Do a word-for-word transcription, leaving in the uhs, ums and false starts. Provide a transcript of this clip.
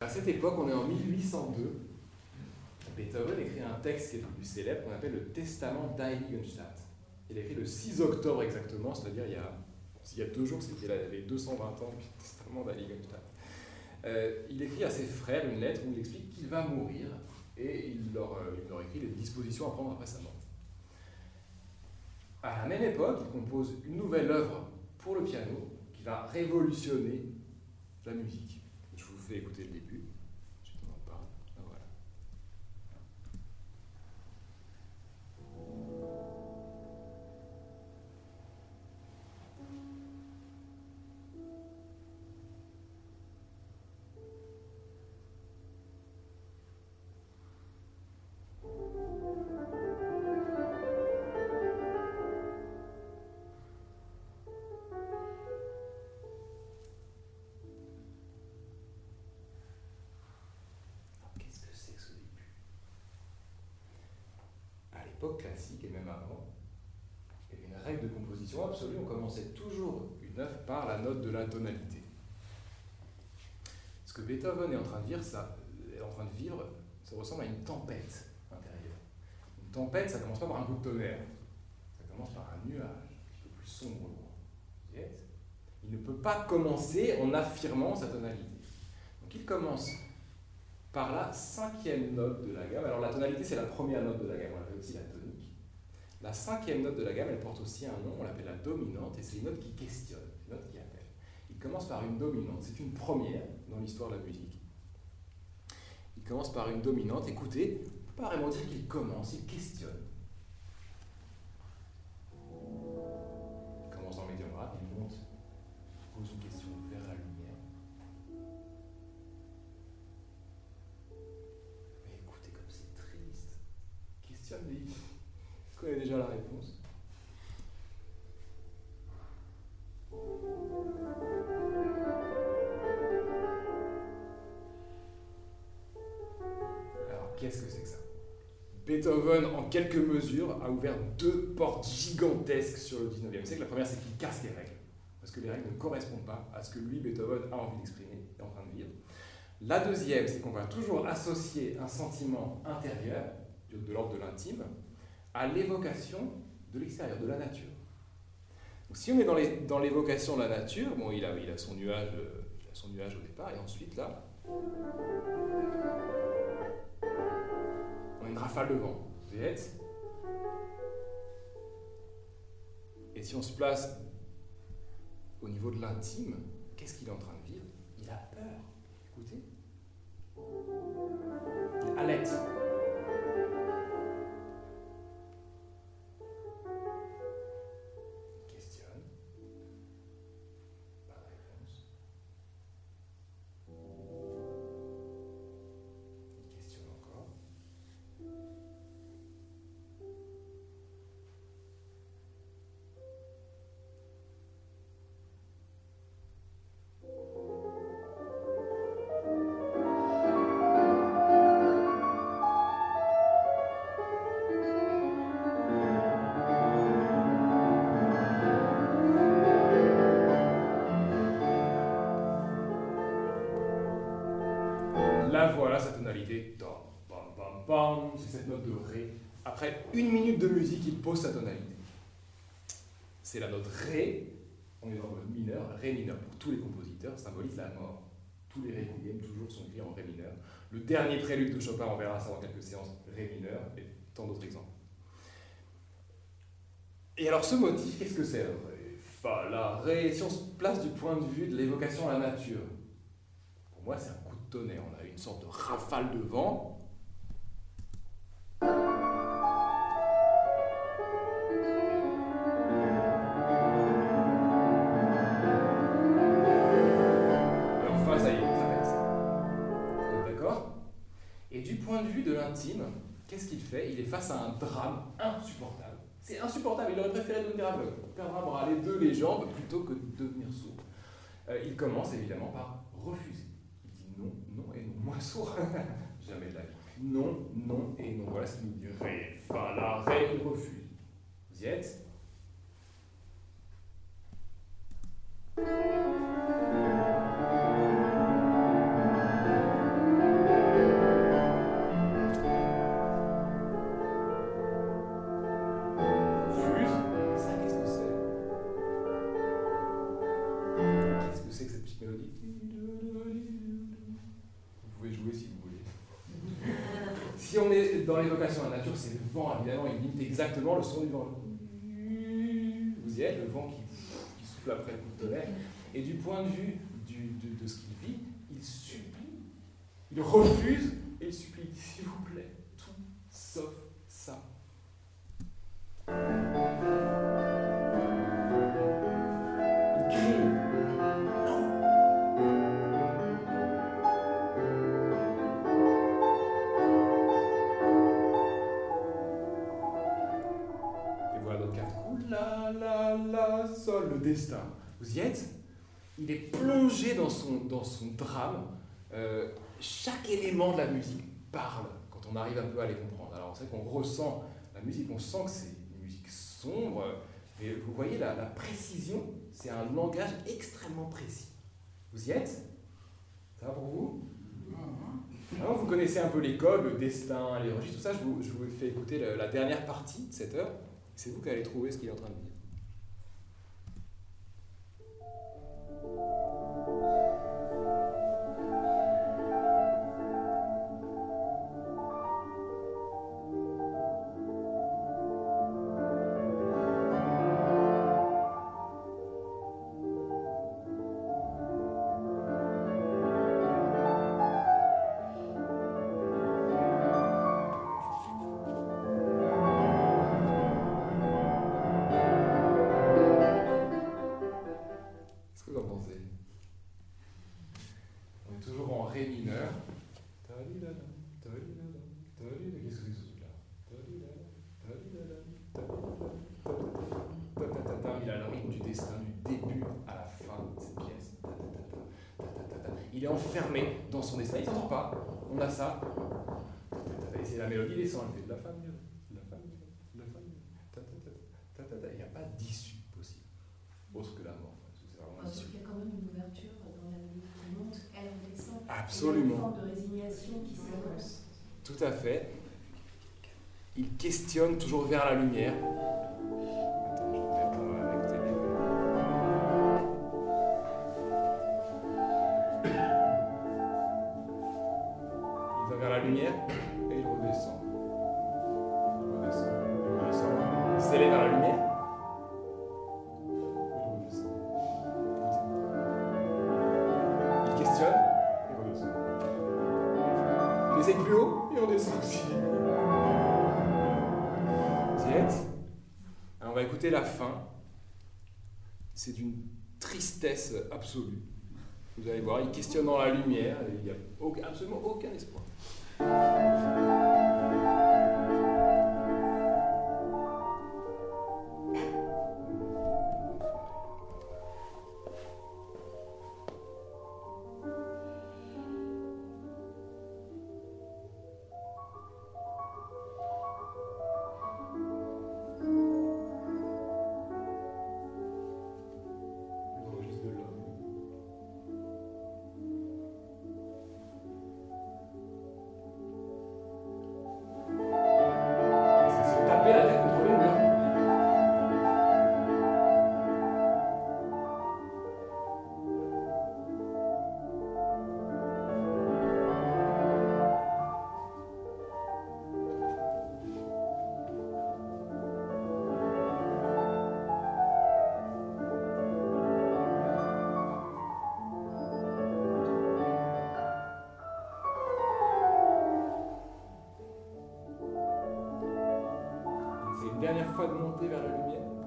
cette époque, on est en mille huit cent deux, Beethoven écrit un texte qui est le plus célèbre, qu'on appelle le Testament d'Heiligenstadt. Il a écrit le six octobre exactement, c'est-à-dire il y a, il y a deux jours, c'était les deux cent vingt ans du Testament d'Heiligenstadt. Euh, il écrit à ses frères une lettre où il explique qu'il va mourir et il leur, euh, il leur écrit les dispositions à prendre après sa mort. À la même époque, il compose une nouvelle œuvre pour le piano qui va révolutionner la musique. Je vous fais écouter le début. Je ne t'en parle. Ah, voilà. L'époque classique, et même avant, il y avait une règle de composition absolue, on commençait toujours une œuvre par la note de la tonalité. Ce que Beethoven est en train de vivre, ça, est en train de vivre, ça ressemble à une tempête intérieure. Une tempête, ça ne commence pas par un coup de tonnerre, ça commence par un nuage, un peu plus sombre. Il ne peut pas commencer en affirmant sa tonalité. Donc il commence par la cinquième note de la gamme. Alors la tonalité, c'est la première note de la gamme, on l'appelle aussi la tonique. La cinquième note de la gamme, elle porte aussi un nom, on l'appelle la dominante, et c'est une note qui questionne, une note qui appelle. Il commence par une dominante, c'est une première dans l'histoire de la musique. Il commence par une dominante, écoutez, on ne peut pas vraiment dire qu'il commence, il questionne. Il commence en médium grave, il monte, il pose une question vers la lumière. Est-ce qu'on a déjà la réponse? Alors, qu'est-ce que c'est que ça? Beethoven, en quelques mesures, a ouvert deux portes gigantesques sur le dix-neuvième siècle. La première, c'est qu'il casse les règles, parce que les règles ne correspondent pas à ce que lui, Beethoven, a envie d'exprimer et est en train de vivre. La deuxième, c'est qu'on va toujours associer un sentiment intérieur, de l'ordre de l'intime, à l'évocation de l'extérieur, de la nature. Donc, si on est dans, les, dans l'évocation de la nature, bon, il a, il a son nuage, euh, il a son nuage au départ, et ensuite là, on a une rafale de vent. Vous voyez ? Et si on se place au niveau de l'intime, qu'est-ce qu'il est en train de vivre? Il a peur. Écoutez. Il halète. Là, voilà sa tonalité. C'est cette note de Ré. Après une minute de musique, il pose sa tonalité. C'est la note Ré. On est dans le mineur. Ré mineur, pour tous les compositeurs, symbolise la mort. Tous les requiem, toujours, sont écrits en Ré mineur. Le dernier prélude de Chopin, on verra ça dans quelques séances, Ré mineur, et tant d'autres exemples. Et alors, ce motif, qu'est-ce que c'est? Ré, Fa, La, Ré. Si on se place du point de vue de l'évocation à la nature, pour moi, c'est un coup de tonnerre. On a une sorte de rafale de vent. Et enfin, ça y est, ça pète. D'accord? Et du point de vue de l'intime, qu'est-ce qu'il fait? Il est face à un drame insupportable. C'est insupportable. Il aurait préféré devenir aveugle, perdre un bras, les deux, les jambes, plutôt que de devenir sourd. Euh, il commence évidemment par refuser. Non, non et non. Moi, sourd, jamais de la vie. Non, non et non. Voilà ce qu'il nous dit. Ré, fa, la, ré, il refuse. Vous y êtes? dans l'évocation de la nature, c'est le vent, évidemment, il imite exactement le son du vent. Vous y êtes, le vent qui, qui souffle après le coup de tonnerre. Et du point de vue du, de, de ce qu'il vit, il supplie, il refuse et il supplie, s'il vous plaît, tout sauf ça. Il crie, non. Et voilà notre carte. Ouh là là là, sol, le destin. Vous y êtes? Il est plongé dans son, dans son drame. Euh, chaque élément de la musique parle quand on arrive un peu à les comprendre. Alors c'est vrai qu'on ressent la musique, on sent que c'est une musique sombre, mais vous voyez la, la précision, c'est un langage extrêmement précis. Vous y êtes? Ça va pour vous? Alors, vous connaissez un peu les codes, le destin, les registres, tout ça. Je vous, je vous fais écouter la, la dernière partie de cette heure. C'est vous qui allez trouver ce qu'il est en train de dire. Il est enfermé dans son destin, il ne s'en sort pas. On a ça. Et c'est la mélodie descend, elle fait de la femme, de la femme, de la femme. Il n'y a pas d'issue possible, autre que la mort. Parce qu'il y a quand même une ouverture dans la musique qui monte, elle redescend. Absolument. Il y a une forme de résignation qui s'annonce. Tout à fait. Il questionne toujours vers la lumière. Lumière et il redescend. Il redescend. Il redescend. Il s'élève vers la lumière. Il redescend. Il questionne. Il redescend. Il essaye plus haut. Il redescend aussi. Vous y êtes? Alors on va écouter la fin. C'est d'une tristesse absolue. Vous allez voir, il questionne dans la lumière et il n'y a aucun, absolument aucun espoir. Dernière fois de monter vers la lumière.